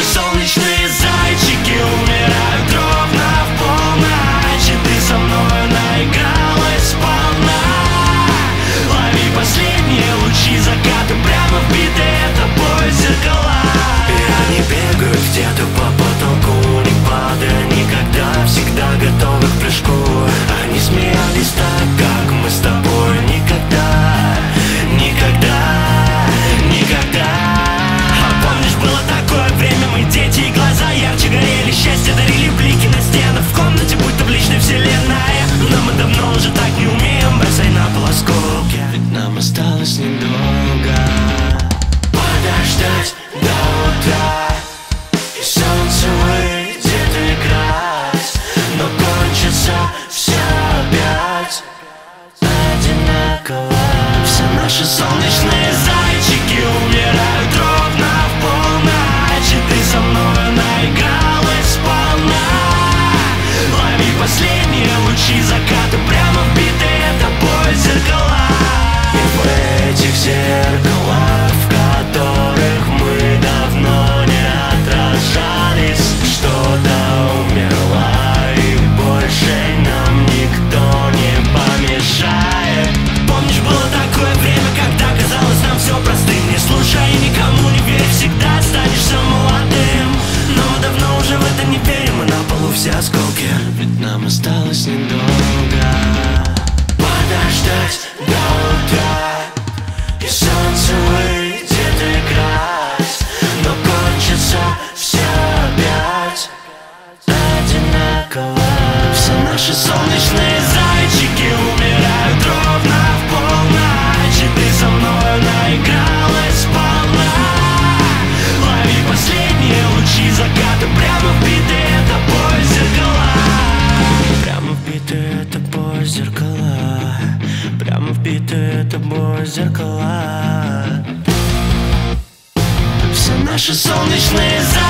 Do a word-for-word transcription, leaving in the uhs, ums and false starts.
наши солнечные зайчики умирают ровно в полночь, и ты со мною наигралась сполна. Лови последние лучи заката, прямо вбитые тобой зеркала. И они бегают где-то по потолку, не падая никогда, всегда готовы к прыжку. Они смеялись так, как мы с тобой никогда, никогда, никогда. А помнишь, было такое время, мы дети, и глаза ярче горели, счастье дарили блики на стенах в комнате, будто в личной вселенной. Но мы давно уже так не умеем, бросай на пол осколки, ведь нам осталось недолго. Подождать до утра, и солнце выйдет играть, но кончится все опять одинаково. Все наши солнечные зайчики умирают ровно в полночь, и ты со мною наигралась сполна. Лови последние лучи заката, прямо вбитые тобой зеркала. И в этих зеркалах, в которых мы давно не отражались, что-то умерла, и больше нам никто не помешает. Помнишь, было такое время, когда казалось нам все простым. Не слушай и никому не верь, всегда останешься молодым. Но мы давно уже в это не верим, и на полу все осколки, ведь нам осталось недолго. Подождать до утра, и солнце выйдет играть, но кончится все опять одинаково. Все наши солнечные зайчики умирают ровно в полночь, и ты со мною наигралась сполна. Лови последние лучи заката, прямо вбитые тобой зеркала. Прямо вбитые тобой зеркала, прямо вбитые тобой зеркала. Все наши солнечные зайчики